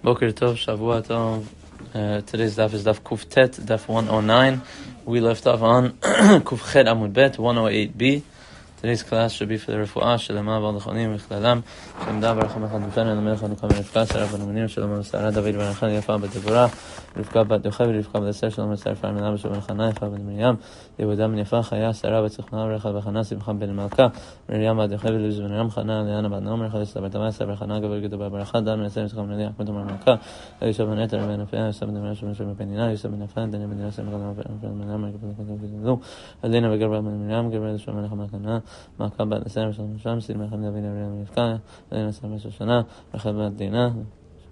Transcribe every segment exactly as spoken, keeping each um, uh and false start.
Boker Tov, Shavua Tov. Uh, today's daf is daf Kuftet, daf one oh nine. We left off on Kufchet Amud Bet, one oh eight b. Today's class should be for the Refuah, Shalema, Ba'al-Nechonim, V'Chlalam, Shemda, Baracham, Echad, B'Fen, and Melech, Hanukkah, Rivka, Sarah, B'Namanim, Shalom, Sarah, David, Barachan, Yafa, B'Devorah, Rivka, B'Dechav, Rivka, B'Deser, Shalom, Sarah, Farminah, B'Shalom, Chana, Yafa, B'Miriam, Yehuda, Yafa, Chaya, Sarah, B'Tzechna, Rechad, B'Chana, Simcha, Ben Malka, Miriam, B'Dechav, Luz, B'Miriam, Chana, Leana, B'Adnom, Rechad, Yisra, B'Tamai, Sarah, B'Chana, Gavar, Gita, B'Barachad, Dan, Menesem, Tzecham, Nedi, Achmed, Malka, Elisha, B'Neter, B'Nafea, Yisra, B'Namra, Shemesha, B'Penina, Yisra, B'Nafan, Dan, B'Nira, Sem, B'Chana, B'Namra, B'Namra, Adina, B'Garba, B'Miriam, Gavar, Shemesha, B'Chana, Malka, B'Neser, Shalom, Shalom, Sid, Mecham, David, Abraham, Rivka, Adina, Sarah, Shoshana, Rechad, B'Dina,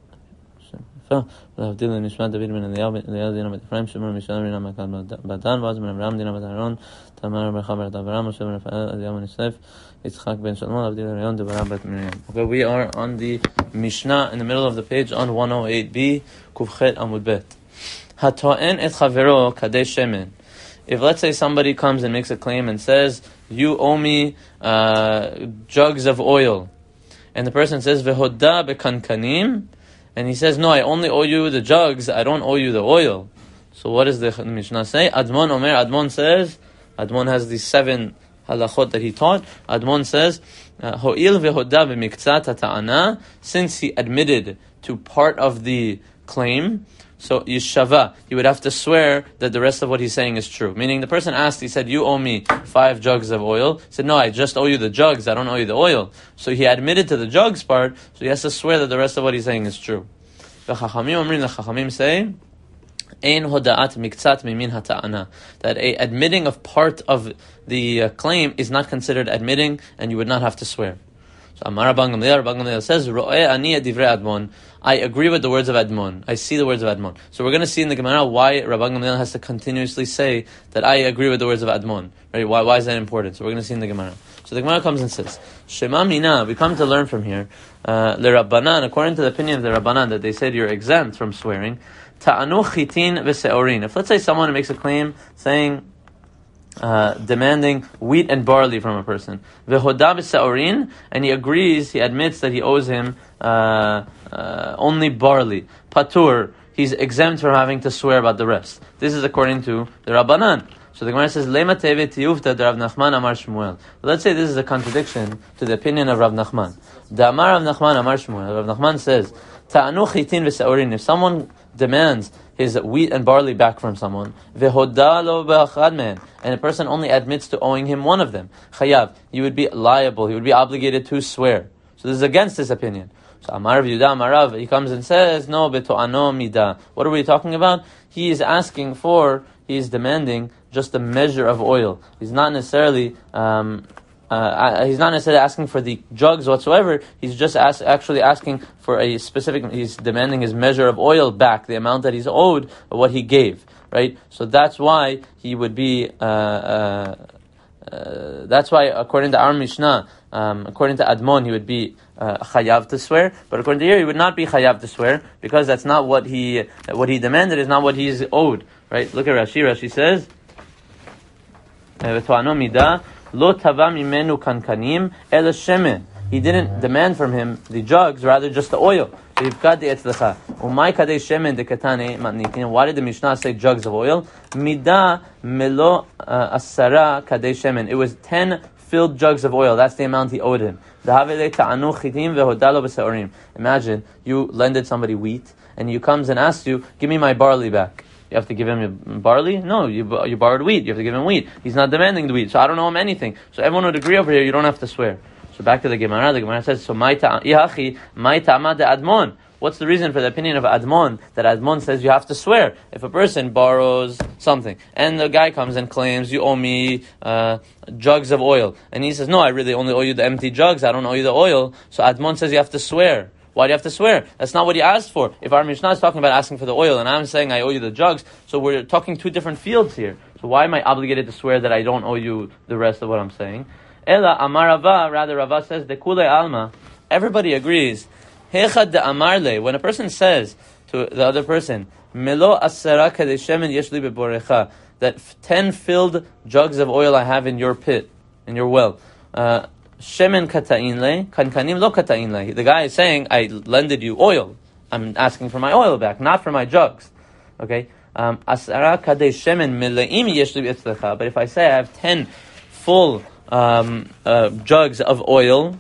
להבדיל לנשמת דוד בן אליהו, אליהו דינה בת אפרים, שמעון מישאל רינה מכת בדן, ועז בן אברהם דינה בת אהרון, תמר ברכה בת אברהם, משה בן רפאל, אליהו בן יוסף, יצחק בן שלמה, להבדיל לריון, דברה בת מרים. Okay, we are on the Mishnah in the middle of the page on one oh eight b, Kufchet Amud Bet. Hato'en et chavero kadei shemen. If let's say somebody comes and makes a claim and says, you owe me uh, jugs of oil, and the person says, vehoda bekankanim, and he says, no, I only owe you the jugs, I don't owe you the oil. So what does the Mishnah say? Admon Omer, Admon says, Admon has these seven halachot that he taught. Admon says, Ho'il vehoda b'miktzat hata'ana, since he admitted to part of the claim, so yishava, he would have to swear that the rest of what he's saying is true. Meaning the person asked, he said, you owe me five jugs of oil. He said, no, I just owe you the jugs, I don't owe you the oil. So he admitted to the jugs part, so he has to swear that the rest of what he's saying is true. The Chachamim Omrim, the Chachamim say, Ein hoda'at miktzat mimin hata'ana, that a admitting of part of the uh, claim is not considered admitting, and you would not have to swear. So Amar Rabban Gamliel, Rabban Gamliel says, Ro'eh ani et divrei Admon. I agree with the words of Admon. I see the words of Admon. So we're going to see in the Gemara why Rabban Gamliel has to continuously say that I agree with the words of Admon. Right? Why, why is that important? So we're going to see in the Gemara. So the Gemara comes and says, Shema mina, we come to learn from here, uh, le Rabbanan, according to the opinion of the Rabbanan, that they said you're exempt from swearing, ta'anu chitin v'se'orin. If let's say someone makes a claim saying, Uh, demanding wheat and barley from a person, vehoda b'se'orin, and he agrees, he admits that he owes him uh, uh, only barley, patur, he's exempt from having to swear about the rest. This is according to the Rabbanan. So the Gemara says, Lema teve tiyufta de Rav Nachman amar Shmuel. Let's say this is a contradiction to the opinion of Rav Nachman. Da amar Rav Nachman amar Shmuel. Rav Nachman says, ta'anu chitin v'se'orin. If someone demands his wheat and barley back from someone, vehoda lo b'achad mehem, and a person only admits to owing him one of them, chayav, he would be liable, he would be obligated to swear. So this is against this opinion. So Amar Rav Yehuda Amar Rav, he comes and says, no, beto'ano mida. What are we talking about? He is asking for, he is demanding just a measure of oil. He's not necessarily um, Uh, he's not necessarily asking for the jugs whatsoever. He's just ask, actually asking for a specific, he's demanding his measure of oil back, the amount that he's owed, or what he gave, right? So that's why he would be, uh, uh, uh, that's why according to our Mishnah, um, according to Admon, he would be uh, chayav to swear, but according to here, he would not be chayav to swear, because that's not what he, what he demanded is not what he is owed, right? Look at Rashi, Rashi says, Lo tava mimenu kankanim el shemen. He didn't demand from him the jugs, rather just the oil. So you've got the etzlecha. Umay kadei shemen de katane matnitin. Why did the Mishnah say jugs of oil? Mida melo asara kadei shemen. It was ten filled jugs of oil. That's the amount he owed him. Imagine you lended somebody wheat, and he comes and asks you, give me my barley back. You have to give him barley? No, you you borrowed wheat. You have to give him wheat. He's not demanding the wheat, so I don't owe him anything. So everyone would agree over here, you don't have to swear. So back to the Gemara, the Gemara says, so my ihachi, my ta'amad de Admon. What's the reason for the opinion of Admon, that Admon says you have to swear? If a person borrows something, and the guy comes and claims, you owe me uh, jugs of oil, and he says, no, I really only owe you the empty jugs, I don't owe you the oil, so Admon says you have to swear. Why do you have to swear? That's not what he asked for. If our Mishnah is talking about asking for the oil, and I'm saying I owe you the jugs, so we're talking two different fields here. So why am I obligated to swear that I don't owe you the rest of what I'm saying? Ela Amar Rava, rather Rava says, de kule alma. Everybody agrees. Hechad de amarle. When a person says to the other person, Melo asara kadei shemen yesh li beborecha, that ten filled jugs of oil I have in your pit, in your well. Uh, Shemen kata'in le, kankanim lo kata'in le. The guy is saying, I lended you oil. I'm asking for my oil back, not for my jugs. Okay? Um, Asara kadei shemen mileim yeshli etzlecha. But if I say I have ten full um, uh, jugs of oil,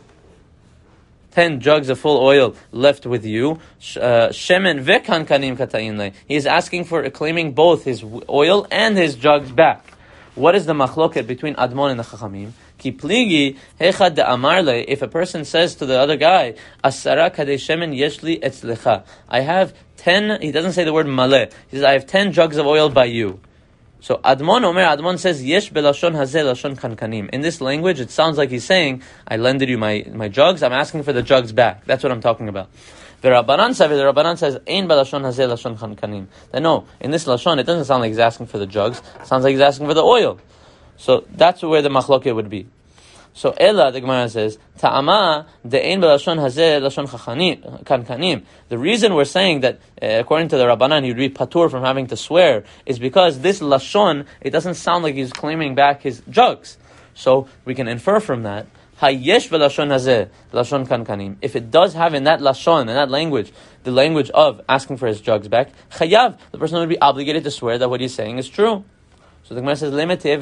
ten jugs of full oil left with you, shemen vekankanim katayin le. He is asking for, claiming both his oil and his jugs back. What is the machloket between Admon and the Chachamim? Ki pligi hechad de amarle. If a person says to the other guy, Asara kadei shemen yeshli etzlecha, I have ten. He doesn't say the word maleh. He says I have ten jugs of oil by you. So Admon Omer, Admon says yesh belashon hazeh lashon kankanim. In this language, it sounds like he's saying, I lended you my, my jugs. I'm asking for the jugs back. That's what I'm talking about. The Rabbanan says, the Rabbanan says, ein belashon hazeh lashon kankanim. Then no, in this lashon, it doesn't sound like he's asking for the jugs. It sounds like he's asking for the oil. So that's where the machloket would be. So Ella, the Gemara says, Ta'ama de ein belashon hazeh lashon kankanim. The reason we're saying that, uh, according to the Rabbanan, he'd be patur from having to swear, is because this lashon, it doesn't sound like he's claiming back his jugs. So we can infer from that, hayesh belashon hazeh lashon kankanim. If it does have in that lashon, in that language, the language of asking for his jugs back, chayav, the person would be obligated to swear that what he's saying is true. So the Gemara says,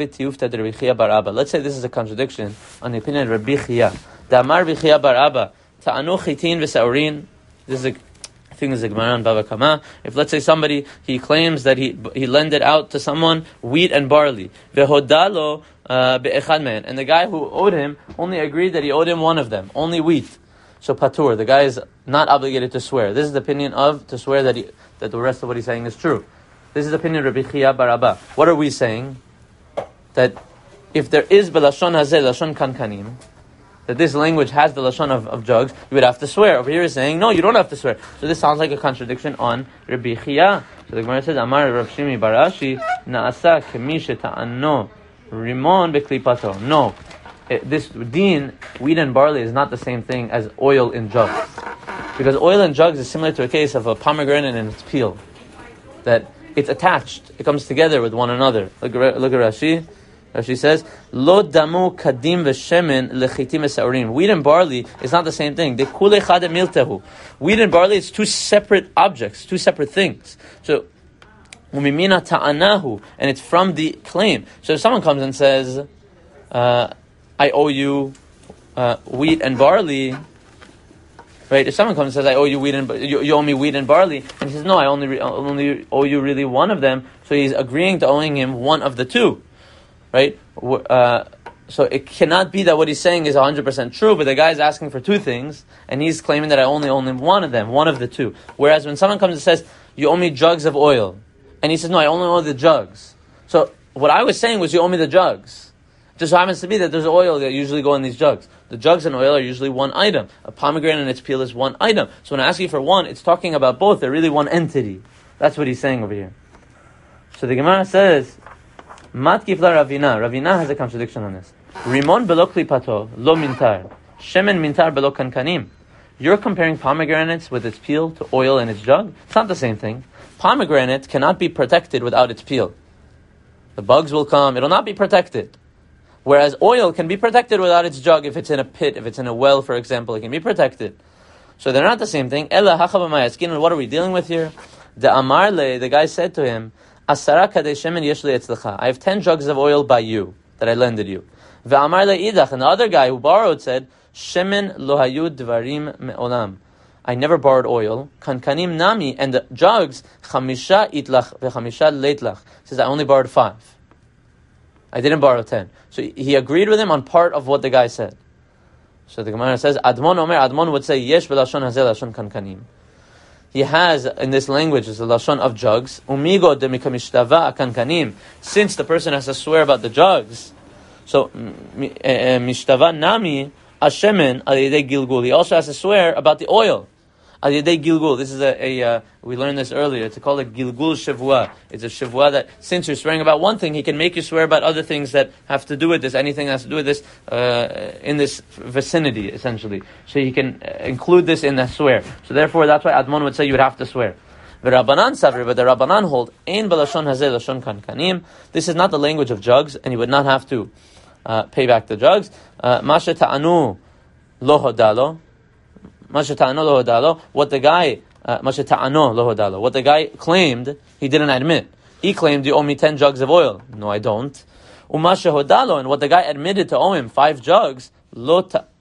let's say this is a contradiction on the opinion of Rabbi Chia. Damar Rabbi Chia bar Abba, ta'anu chitin v'saurin. This is a thing is a Gemara on Bava Kama. If let's say somebody, he claims that he he lended out to someone wheat and barley, vehodalo be'echad men, and the guy who owed him only agreed that he owed him one of them, only wheat. So patur, the guy is not obligated to swear. This is the opinion of to swear that he, that the rest of what he's saying is true. This is the opinion of Rabbi Chia bar Abba. What are we saying? That if there is belashon hazeh, lashon kankanim, that this language has the lashon of, of jugs, you would have to swear. Over here is saying, no, you don't have to swear. So this sounds like a contradiction on Rabbi Chia. So the Gemara says, Amar Rav Shimi bar Ashi, naasa kemi sheta'ano rimon beklipato. No, it, this din, wheat and barley, is not the same thing as oil in jugs. Because oil in jugs is similar to a case of a pomegranate and its peel. That it's attached. It comes together with one another. Look, look at Rashi. Rashi says, Lo damu kadim v'shemen lechitim esaurim. Wheat and barley is not the same thing. De kule chade miltehu. Wheat and barley is two separate objects, two separate things. So, umimina ta'anahu, and it's from the claim. So if someone comes and says, uh, I owe you uh, wheat and barley, right? If someone comes and says, I owe you wheat and you, you owe me wheat and barley, and he says, no, I only re- only owe you really one of them, so he's agreeing to owing him one of the two, right? Uh, so it cannot be that what he's saying is one hundred percent true, but the guy's asking for two things, and he's claiming that I only owe him one of them, one of the two. Whereas when someone comes and says, you owe me jugs of oil, and he says, no, I only owe the jugs. So what I was saying was, you owe me the jugs. Just so happens to be that there's oil that usually go in these jugs. The jugs and oil are usually one item. A pomegranate and its peel is one item. So when I ask you for one, it's talking about both. They're really one entity. That's what he's saying over here. So the Gemara says, Mat kifla Ravina. Ravina has a contradiction on this. Rimon belo klipato, lo mintar. Shemen mintar belo kankanim. You're comparing pomegranates with its peel to oil in its jug? It's not the same thing. Pomegranate cannot be protected without its peel. The bugs will come. It will not be protected. Whereas oil can be protected without its jug. If it's in a pit, if it's in a well, for example, it can be protected. So they're not the same thing. Ella hachabamayaskin. What are we dealing with here? The amarle, the guy said to him, Asara kadei shemen yeshli etzlecha. I have ten jugs of oil by you that I lended you. The amarle idach, and the other guy who borrowed said, Shemen lo hayu dvarim me'olam. I never borrowed oil. Kankanim nami, and the jugs chamisha itlach vechamisha leitlach. Says I only borrowed five. I didn't borrow ten. So he agreed with him on part of what the guy said. So the Gemara says, Admon Omer, Admon would say, Yesh v'lashon hazeh lashon kankanim. He has, in this language, is the lashon of jugs. Umigo de mikamishtava kankanim. Since the person has to swear about the jugs, so mishtava nami ashemen al yedei gilgul. He also has to swear about the oil. Al yedei gilgul. This is a, a uh, we learned this earlier. It's called a gilgul shavua. It's a shavua that since you're swearing about one thing, he can make you swear about other things that have to do with this. Anything that has to do with this uh, in this vicinity, essentially. So he can include this in the swear. So therefore, that's why Admon would say you would have to swear. The Rabbanan savri, but the Rabbanan hold ein balashon hazeh lashon kankanim. This is not the language of jugs, and you would not have to uh, pay back the jugs. Masha ta'anu lo hodalo. What the guy Uh, what the guy claimed, he didn't admit. He claimed, you owe me ten jugs of oil. No, I don't. And what the guy admitted to owe him, five jugs, lo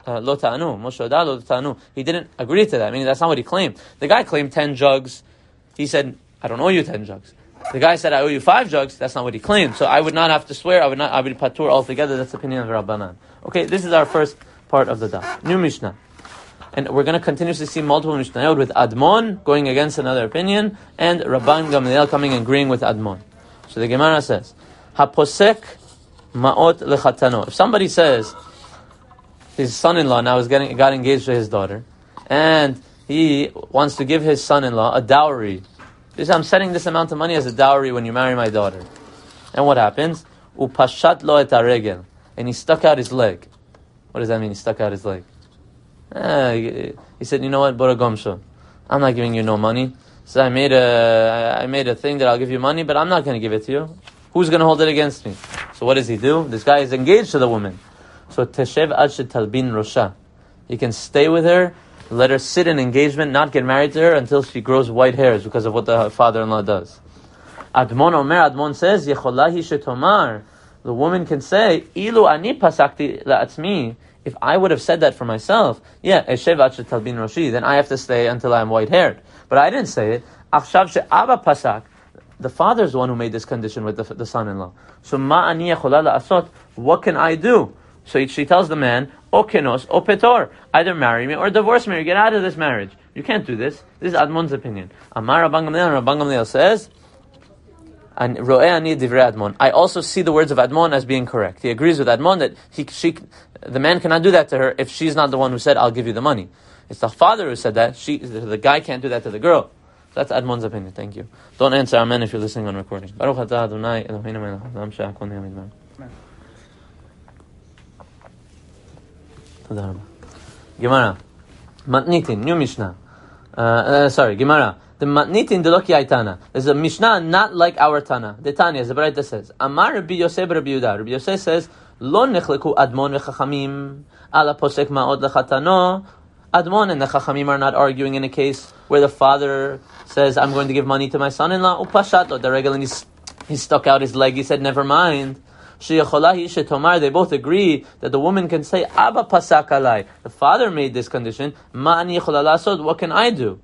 ta'anu. He didn't agree to that, meaning that's not what he claimed. The guy claimed ten jugs. He said, I don't owe you ten jugs. The guy said, I owe you five jugs. That's not what he claimed. So I would not have to swear. I would not, I would patur altogether. That's the opinion of Rabbanan. Okay, this is our first part of the daf. New Mishnah. And we're going to continuously see multiple Mishnayot with Admon going against another opinion, and Rabban Gamliel coming and agreeing with Admon. So the Gemara says, Haposek ma'ot lechatano. If somebody says his son-in-law now is getting got engaged to his daughter, and he wants to give his son-in-law a dowry. This, I'm setting this amount of money as a dowry when you marry my daughter. And what happens? Upashat lo et haregel. And he stuck out his leg. What does that mean? He stuck out his leg. Uh, he, he said, you know what, Bora Gomsho, I'm not giving you no money. So I made a, I made a thing that I'll give you money, but I'm not going to give it to you. Who's going to hold it against me? So what does he do? This guy is engaged to the woman. So Teshev ad shetalbin rosha. He can stay with her, let her sit in engagement, not get married to her until she grows white hairs because of what the father-in-law does. Admon Omer, Admon says, Yecholahi shetomar. The woman can say, Ilu ani pasakti la'atzmi. If I would have said that for myself, yeah, Eshev ad shetalbin roshi, then I have to stay until I'm white-haired. But I didn't say it. Achshav she'aba pasak. The father is the one who made this condition with the, the son-in-law. So ma ani yechola la'asot. What can I do? So she tells the man, O kenos, o petor. Either marry me or divorce me or get out of this marriage. You can't do this. This is Admon's opinion. Amar Rabban Gamliel, Rabban Gamliel says, and Ro'eh ani divrei Admon. I also see the words of Admon as being correct. He agrees with Admon that he, she, the man cannot do that to her if she's not the one who said, I'll give you the money. It's the father who said that. She, the guy can't do that to the girl. That's Admon's opinion. Thank you. Don't answer amen if you're listening on recording. Baruch atah Adonai Eloheinu melech haolam she'akol nהיה b'dvaro. Gemara. Matnitin, new Mishnah. Uh, uh, sorry, Gemara. The Matnitin de lo ki aitana. There's a Mishnah not like our Tana. The Tanya, the Baraita says, Amar Rabbi Yosef Rabbi Yehuda. Rabbi Yosef says, Lo nechleku Admon v'chachamim ala posek ma'od lechatano. Admon and the Chachamim are not arguing in a case where the father says, I'm going to give money to my son-in-law. Upashat, the regular, he stuck out his leg. He said, never mind. They both agree that the woman can say, Abba pasak alai. The father made this condition. Ma'ani yechola la'asod. What can I do?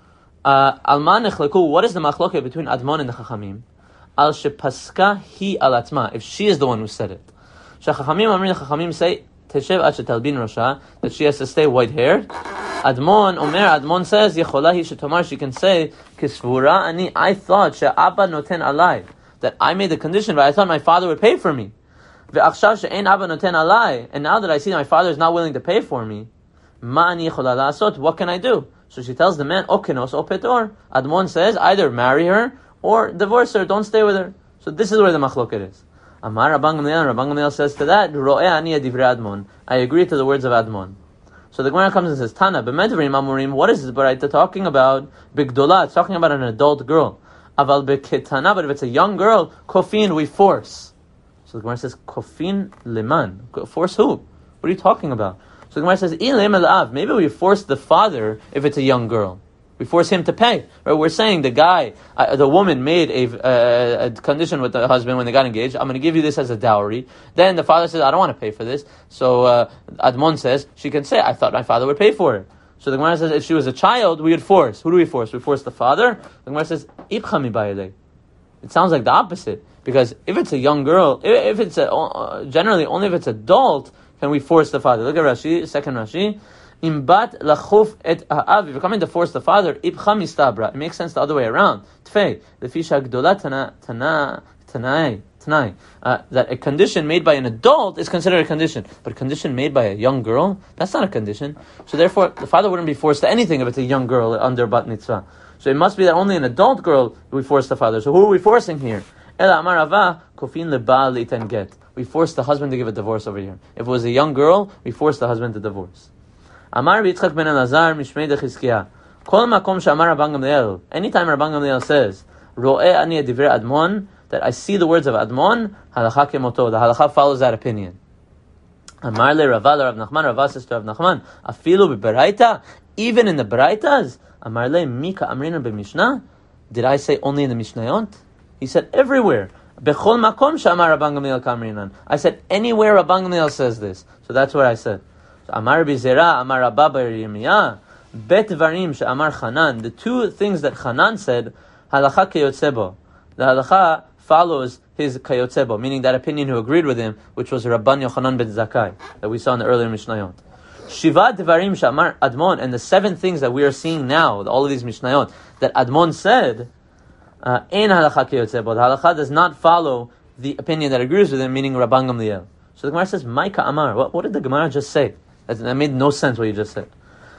Alma nechleku. What is the machloket between Admon and the Chachamim? Al shepaska hi al atma. If she is the one who said it. Shachachamim amri, the Chachamim say, Teshev ad shetalbin rosha, that she has to stay white-haired. Admon, Omer, Admon says, Yechola hi shetomar, she can say, Kisvura ani, I thought, she'abba noten alai, that I made the condition, but I thought my father would pay for me. Ve'achshav she'ein abba noten alai, and now that I see that my father is not willing to pay for me, ma'ani yechola la'asot, what can I do? So she tells the man, O kenos, o petor. Admon says, either marry her, or divorce her, don't stay with her. So this is where the machloket is. Amar Rabban Gamliel, Rabban Gamliel says to that, Ro'eh ani divrei Admon. I agree to the words of Admon. So the Gemara comes and says, Tana, b'medvarim amurim, what is this Baraita talking about? Bigdola, it's talking about an adult girl. Aval beketana, but if it's a young girl, kofin, we force. So the Gemara says, kofin liman. Force who? What are you talking about? So the Gemara says, ilim el-av. Maybe we force the father if it's a young girl. We force him to pay. Right? We're saying the guy, uh, the woman made a, uh, a condition with the husband when they got engaged. I'm going to give you this as a dowry. Then the father says, I don't want to pay for this. So uh, Admon says, she can say, I thought my father would pay for it. So the Gemara says, if she was a child, we would force. Who do we force? We force the father. The Gemara says, Ibchami ba'ilei. It sounds like the opposite. Because if it's a young girl, if, if it's a, uh, generally only if it's adult, can we force the father. Look at Rashi, second Rashi. Imbat lachuf et ha'av. If you're coming to force the father, ibcha mistabra. It makes sense the other way around. Tfei, lefisha gdola tana tana tanai tanai. That a condition made by an adult is considered a condition, but a condition made by a young girl, that's not a condition. So therefore, the father wouldn't be forced to anything if it's a young girl under bat mitzvah. So it must be that only an adult girl we force the father. So who are we forcing here? Ela amar Rava kofin lebaal litan get. We force the husband to give a divorce over here. If it was a young girl, we force the husband to divorce. Amar Yitzchak ben Elazar mishmei de Chizkiah. Kol makom she'amar Rabban Gamliel. Anytime Rabban Gamliel says, Ro'eh ani divrei Admon, that I see the words of Admon, halacha kemoto. The halacha follows that opinion. Amar le Rava le Rav Nachman. Rava says to Rav Nachman, afilu b'beraita, even in the beraitas, Amar le mika amrina b'mishnah. Did I say only in the Mishnayot? He said everywhere. Bechol makom she'amar Rabban Gamliel kamrinan. I said anywhere Rabban Gamliel says this. So that's what I said. Amar Bizera, Amar Rabba bar Yirmiyah, Bet Varim she'amar Chanan. The two things that Chanan said, halacha keyotzebo. The halacha follows his kayotzebo, meaning that opinion who agreed with him, which was Rabban Yochanan ben Zakkai, that we saw in the earlier Mishnayot. Shiva Devarim she'amar Admon, and the seven things that we are seeing now, all of these Mishnayot, that Admon said, Ein halacha keyotzebo. The halacha does not follow the opinion that agrees with him, meaning Rabban Gamliel. So the Gemara says, Maika Amar. What, what did the Gemara just say? That, that made no sense what you just said.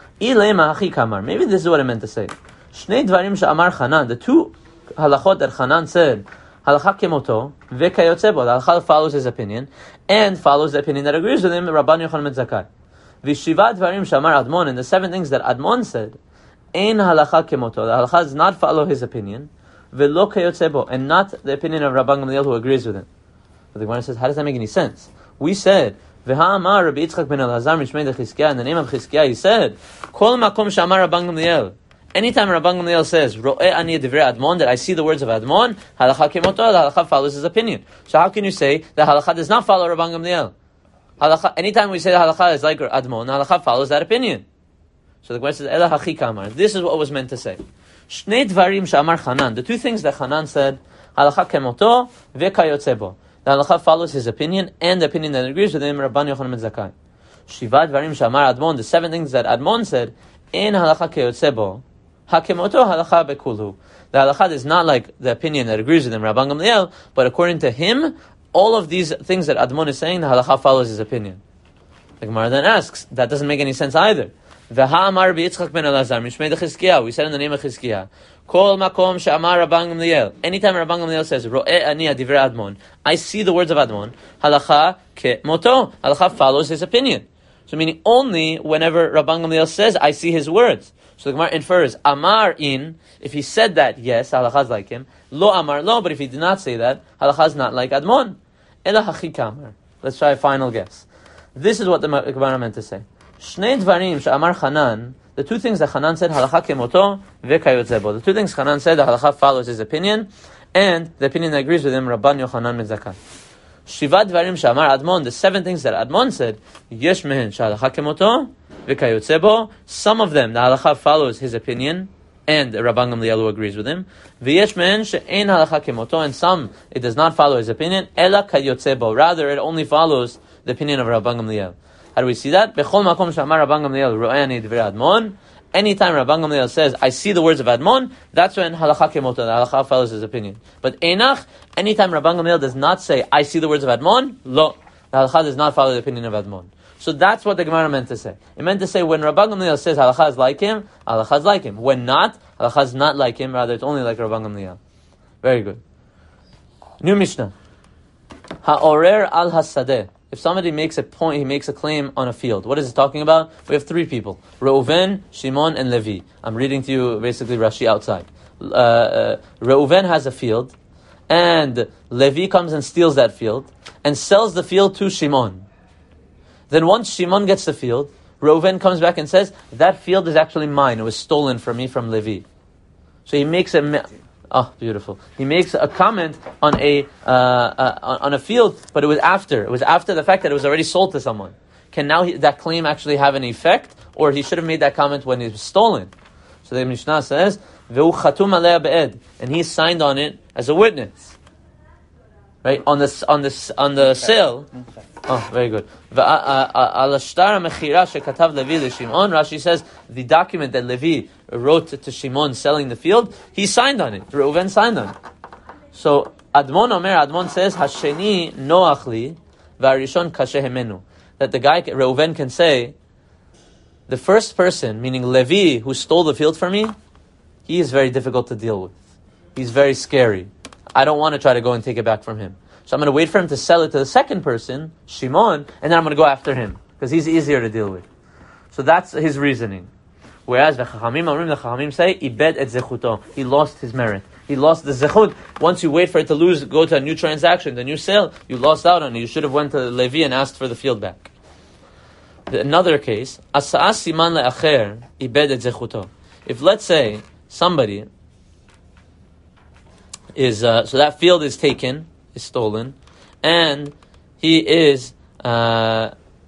Ilema hachi kamar. Maybe this is what I meant to say. Shnei dvarim she'amar Chanan. The two halachot that Chanan said, halacha kemoto vekayotzebo. The halacha follows his opinion and follows the opinion that agrees with him, Rabban Yochanan ben Zakkai. Vishiva dvarim she'amar Admon. And the seven things that Admon said, ein halacha kemoto. The halacha does not follow his opinion, velo kayotzebo, and not the opinion of Rabban Gamliel who agrees with him. But the Gemara says, how does that make any sense? We said, V'ha amar Rabbi Yitzchak ben Elazar mishmei de Chizkiah, in the name of Chizkiah, he said, Kol makom she'amar Rabban Gamliel. Anytime Rabban Gamliel says, Ro'eh ani divrei Admon, that I see the words of Admon, halacha kemoto, the halacha follows his opinion. So how can you say that halacha does not follow Rabban Gamliel? Halacha, anytime we say the halacha is like Admon, halacha follows that opinion. So the Gemara says, Ela hachi kamar. This is what was meant to say. Shnei dvarim she'amar Chanan. The two things that Chanan said, halacha kemoto v'kayotzebo. The halacha follows his opinion and the opinion that agrees with him, Rabban Yochanan ben Zakkai. Shiva dvarim she'amar Admon. The seven things that Admon said, in halacha keyotzebo, hakemoto halacha bekulhu. The halacha is not like the opinion that agrees with him, Rabban Gamliel, but according to him, all of these things that Admon is saying, the halacha follows his opinion. The Gemara then asks, that doesn't make any sense either. V'ha amar Rabbi Yitzchak ben Elazar mishmei de Chizkiah. We said in the name of Chizkiah, Kol makom she'amar Rabban Gamliel. Anytime Rabban Gamliel says, Ro'eh ani divrei Admon, I see the words of Admon, halacha kemoto. Halacha follows his opinion. So meaning only whenever Rabban Gamliel says, I see his words. So the Gemara infers, Amar in, if he said that, yes, halacha is like him. Lo amar lo, but if he did not say that, halacha is not like Admon. Ela hachi kamar. Let's try a final guess. This is what the Gemara meant to say. Shnei dvarim she'amar Chanan, the two things that Chanan said, halacha kemoto v'kayotzebo. The two things Chanan said, the halacha follows his opinion, and the opinion that agrees with him, Rabban Yochanan ben Zakkai. Shiva dvarim she'amar Admon, the seven things that Admon said, yesh mehen she'halacha kemoto v'kayotzebo. Some of them, the halacha follows his opinion, and Rabban Gamliel who agrees with him. V'yesh mehen she'ein halacha kemoto, and some, it does not follow his opinion, ela kayotzebo. Rather, it only follows the opinion of Rabban Gamliel. How do we see that? Bechol makom she'amar Rabban Gamliel ro'eh ani divrei Admon. Anytime Rabban Gamliel says, I see the words of Admon, that's when halacha kemoto, the halacha follows his opinion. But enach, anytime Rabban Gamliel does not say, I see the words of Admon, lo, the halacha does not follow the opinion of Admon. So that's what the Gemara meant to say. It meant to say, when Rabban Gamliel says halacha is like him, halacha is like him. When not, halacha is not like him, rather it's only like Rabban Gamliel. Very good. New Mishnah. Ha'orer al hasadeh. If somebody makes a point, he makes a claim on a field. What is it talking about? We have three people. Reuven, Shimon, and Levi. I'm reading to you basically Rashi outside. Uh, uh, Reuven has a field, and Levi comes and steals that field, and sells the field to Shimon. Then once Shimon gets the field, Reuven comes back and says, that field is actually mine. It was stolen from me from Levi. So he makes a... Oh, beautiful. He makes a comment on a uh, uh, on a field, but it was after. It was after the fact that it was already sold to someone. Can now he, that claim actually have an effect? Or he should have made that comment when it was stolen? So the Mishnah says, Ve'u chatum alei be'ed, and he signed on it as a witness. Right? On the, on the, on the sale. Oh, very good. Rashi says, the document that Levi wrote to Shimon selling the field, he signed on it. Reuven signed on it. So, Admon Omer, Admon says, Hasheni noach li, v'arishon kashe hemenu. That the guy, Reuven, can say, the first person, meaning Levi, who stole the field from me, he is very difficult to deal with. He's very scary. I don't want to try to go and take it back from him. So I'm going to wait for him to sell it to the second person, Shimon, and then I'm going to go after him, because he's easier to deal with. So that's his reasoning. Whereas the Chachamim, the Chachamim say, Ibed et zechuto. He lost his merit. He lost the zechut. Once you wait for it to lose, go to a new transaction, the new sale, you lost out on it. You should have went to Levi and asked for the field back. Another case, Asa'as siman le'acher, Ibed et zechuto. if let's say somebody is, uh, so that field is taken, is stolen, and he is, uh,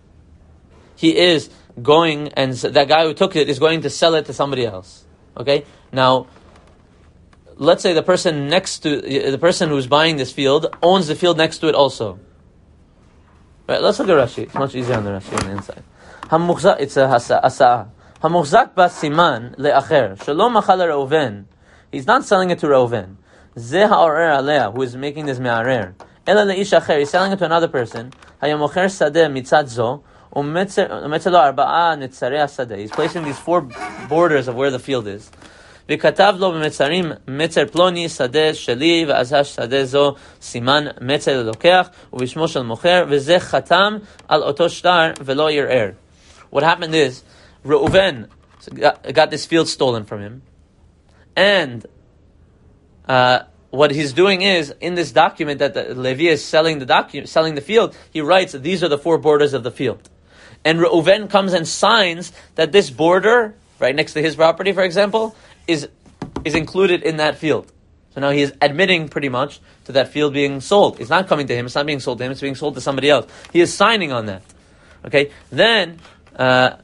he is going, and that guy who took it is going to sell it to somebody else. Okay? Now, let's say the person next to, the person who's buying this field owns the field next to it also. Right, let's look at Rashi. It's much easier on the Rashi on the inside. Hamuchzak, it's a asa'ah. Hamuchzak basiman le'acher. Shalom machal Reuven. He's not selling it to Reuven. Zeh ha'orer alea, who is making this me'arer. Ela le'ish acher. He's selling it to another person. Hayamocher sadeh mitzad zo. Umetzer lo arba'a nitzarei sadeh. He's placing these four borders of where the field is. וכתב לו במצרים מצר פלוני שדה שלי ועזש שדה זו סימן מצר ללוקח ובשמו של מוכר וזה חתם על אותו שטר ולא ערער. What happened is Reuven got this field stolen from him, and uh, what he's doing is in this document that the Levi is selling the document, selling the field, he writes that these are the four borders of the field, and Reuven comes and signs that this border right next to his property, for example, is is included in that field. So now he is admitting pretty much to that field being sold. It's not coming to him, it's not being sold to him, it's being sold to somebody else. He is signing on that. Okay? Then uh,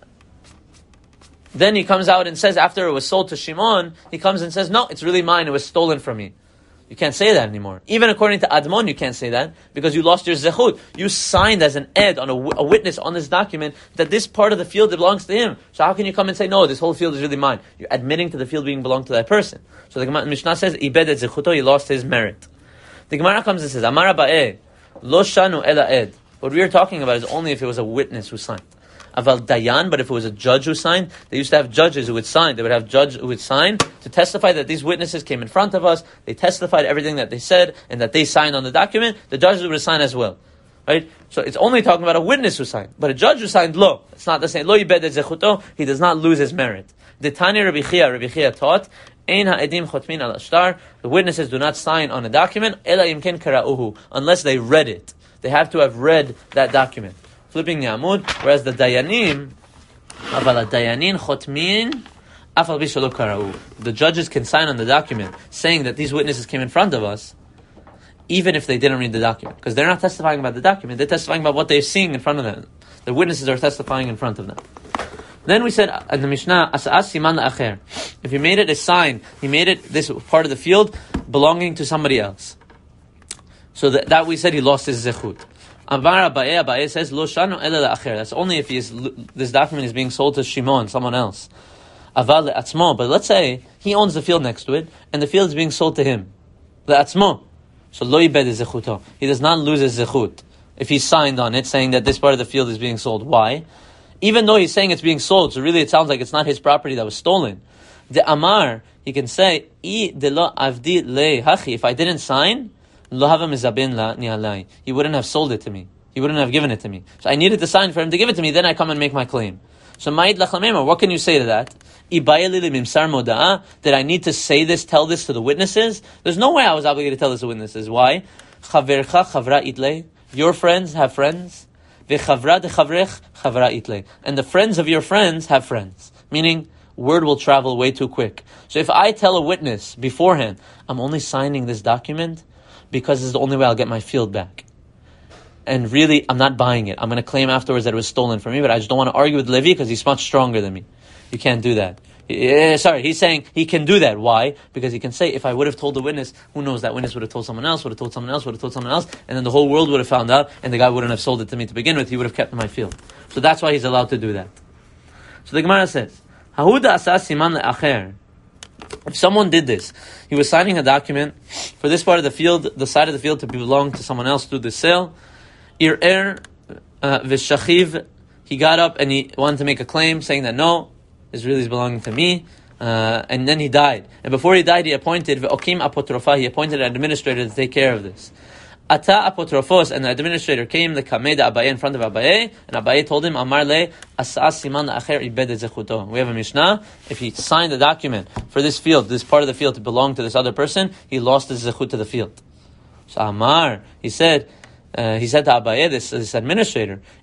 then he comes out and says, after it was sold to Shimon, he comes and says, no, it's really mine, it was stolen from me. You can't say that anymore. Even according to Admon, you can't say that, because you lost your zechut. You signed as an ed, on a, a witness on this document, that this part of the field belongs to him. So how can you come and say, no, this whole field is really mine? You're admitting to the field being belonged to that person. So the Mishnah says, Ibed et zechuto, he lost his merit. The Gemara comes and says, Amar Ba'eh, lo shanu ela ed. What we are talking about is only if it was a witness who signed. Aval dayan, but if it was a judge who signed, they used to have judges who would sign. They would have judge who would sign to testify that these witnesses came in front of us. They testified everything that they said and that they signed on the document. The judges would sign as well, right? So it's only talking about a witness who signed, but a judge who signed, lo, it's not the same. Lo yibed et zechuto, he does not lose his merit. The Tani Rabbi Chia, Rabbi Chia taught, ein ha'edim chotmin al ashtar. The witnesses do not sign on a document ela imken kara'uhu, unless they read it. They have to have read that document. Flipping the Amud, whereas the Dayanim, aval Dayanin chotmin, afal bishalo kara'u. The judges can sign on the document saying that these witnesses came in front of us, even if they didn't read the document, because they're not testifying about the document; they're testifying about what they're seeing in front of them. The witnesses are testifying in front of them. Then we said in the Mishnah, as'as siman la'acher. If he made it a sign, he made it this part of the field belonging to somebody else. So that, that we said he lost his zechut. Amar Abaye, Abaye says, Lo shanu ela la'acher. That's only if he is, this document is being sold to Shimon, someone else. Aval le'atzmo. But let's say he owns the field next to it, and the field is being sold to him. Le'atzmo. So lo yibed zechuto. He does not lose his zechut if he signed on it, saying that this part of the field is being sold. Why? Even though he's saying it's being sold, so really it sounds like it's not his property that was stolen. The Amar, he can say, I de lo avdi le hachi. If I didn't sign, lo hava mezabin la ni'alai. He wouldn't have sold it to me. He wouldn't have given it to me. So I needed to sign for him to give it to me, then I come and make my claim. So ma'id lachamema, what can you say to that? Did I need to say this, tell this to the witnesses? There's no way I was obligated to tell this to witnesses. Why? Your friends have friends. And the friends of your friends have friends. Meaning, word will travel way too quick. So if I tell a witness beforehand, I'm only signing this document because this is the only way I'll get my field back. And really, I'm not buying it. I'm going to claim afterwards that it was stolen from me, but I just don't want to argue with Levi because he's much stronger than me. You can't do that. Uh, sorry, he's saying he can do that. Why? Because he can say, if I would have told the witness, who knows, that witness would have told someone else, would have told someone else, would have told someone else, and then the whole world would have found out, and the guy wouldn't have sold it to me to begin with, he would have kept my field. So that's why he's allowed to do that. So the Gemara says, Hahuda asa siman le'acher. If someone did this, he was signing a document for this part of the field, the side of the field to belong to someone else through the sale. Ir-er v'shachiv, he got up and he wanted to make a claim saying that no, this really is belonging to me, uh, and then he died. And before he died, he appointed ve'okim apotrofa, he appointed an administrator to take care of this. Ata apotrofos, and the administrator came, the kameh da Abaye in front of Abaye, and Abaye told him, Amar le, as'as siman la'acher ibed zechuto. We have a Mishnah, if he signed the document for this field, this part of the field to belong to this other person, he lost his zechut to the field. So Amar, he said, Uh, he said to Abaye, this, this administrator,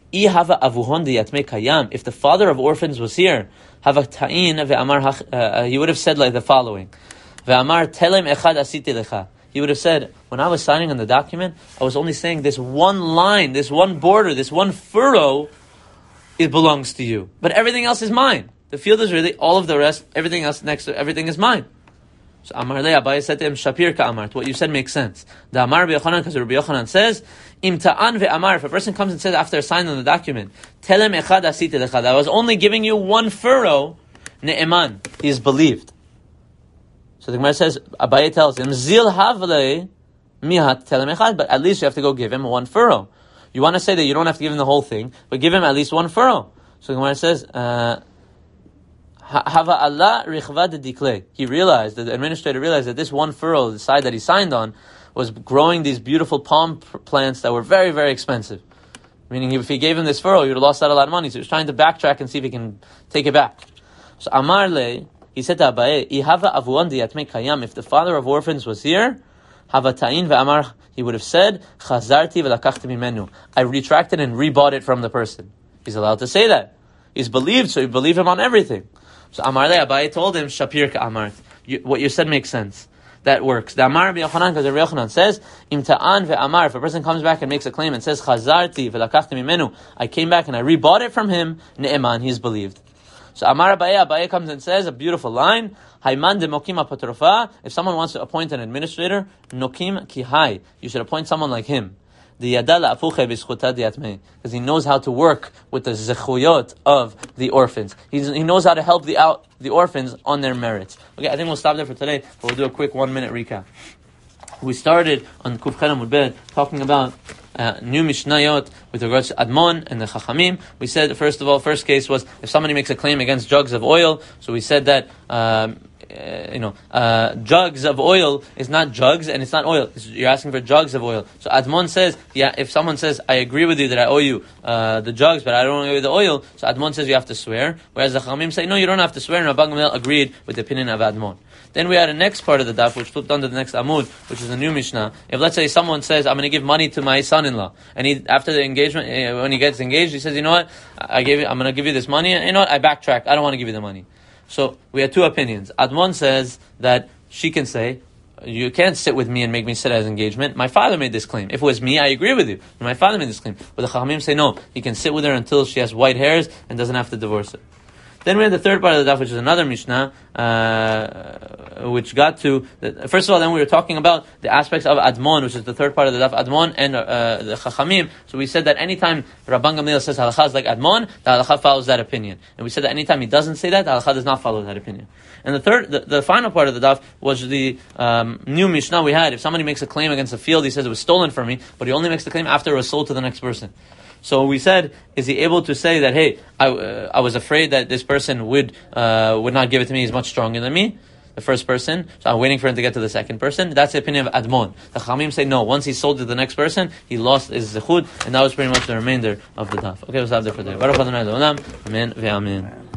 If the father of orphans was here, he would have said like the following. He would have said, when I was signing on the document, I was only saying this one line, this one border, this one furrow, it belongs to you. But everything else is mine. The field is really, all of the rest, everything else next to everything is mine. So Amar Le, Abaye said to him, Shapir ka Amart. What you said makes sense. The Amar Rabbi Yochanan, because Rabbi Yochanan says, Im ta'an ve'amar, if a person comes and says after signing the document, Telem echad asiti lecha, I was only giving you one furrow, ne'eman, he is believed. So the Gemara says, Abaye tells him, Zil havle mihat telem echad, but at least you have to go give him one furrow. You want to say that you don't have to give him the whole thing, but give him at least one furrow. So the Gemara says, uh, Hava Allah rikhvad dikle. He realized, the administrator realized that this one furrow, the side that he signed on, was growing these beautiful palm plants that were very, very expensive. Meaning, if he gave him this furrow, he would have lost out a lot of money. So he was trying to backtrack and see if he can take it back. So Amar Le, he said to Abaye, Ihava avuan diyatme kayam. If the father of orphans was here, Hava ta'in ve'amar, he would have said, Chazarti ve'lakachti mimenu. I retracted and rebought it from the person. He's allowed to say that. He's believed, so you believe him on everything. So Amar Le, Abaye told him, Shapir ka Amart. You, what you said makes sense. That works. The Amar Rabbi Yochanan, because Rabbi Yochanan says, Im ta'an ve'amar, if a person comes back and makes a claim and says, Chazarti ve'lakachti mimenu, I came back and I rebought it from him, ne'eman, he's believed. So Amar Abaye, Abaye comes and says a beautiful line, Hayman de mokim apotrofa, if someone wants to appoint an administrator, nokim kihai, you should appoint someone like him. Because he knows how to work with the zechuyot of the orphans. He's, he knows how to help the out the orphans on their merits. Okay, I think we'll stop there for today, but we'll do a quick one minute recap. We started on Kuf Chen Amud Bet talking about uh, new Mishnayot with regards to Admon and the Chachamim. We said, first of all, first case was if somebody makes a claim against jugs of oil. So we said that um, Uh, you know, uh, jugs of oil is not jugs and it's not oil. It's, you're asking for jugs of oil. So Admon says, yeah, if someone says, I agree with you that I owe you uh, the jugs, but I don't owe you the oil, so Admon says you have to swear. Whereas the Chachamim say, no, you don't have to swear, and Rabban Gamliel agreed with the opinion of Admon. Then we had a next part of the daf, which flipped onto the next Amud, which is the new Mishnah. If let's say someone says, I'm going to give money to my son-in-law, and he, after the engagement, uh, when he gets engaged, he says, you know what, I gave you, I'm going to give you this money, and you know what, I backtrack, I don't want to give you the money. So we had two opinions. Admon says that she can say, you can't sit with me and make me sit as engagement. My father made this claim. If it was me, I agree with you. My father made this claim. But the Chachamim say, no, he can sit with her until she has white hairs and doesn't have to divorce her. Then we had the third part of the daf, which is another Mishnah, uh, which got to, the, first of all, then we were talking about the aspects of Admon, which is the third part of the daf, Admon and uh, the Chachamim. So we said that anytime Rabban Gamliel says halacha is like Admon, the halacha follows that opinion. And we said that anytime he doesn't say that, the halacha does not follow that opinion. And the third, the, the final part of the daf was the um, new Mishnah we had. If somebody makes a claim against a field, he says it was stolen from me, but he only makes the claim after it was sold to the next person. So we said, is he able to say that, hey, I, uh, I was afraid that this person would uh, would not give it to me, he's much stronger than me, the first person, so I'm waiting for him to get to the second person. That's the opinion of Admon. The Chachamim say, no, once he sold to the next person, he lost his zechut, and that was pretty much the remainder of the daf. Okay, we'll stop there for today. Amen ve'amen.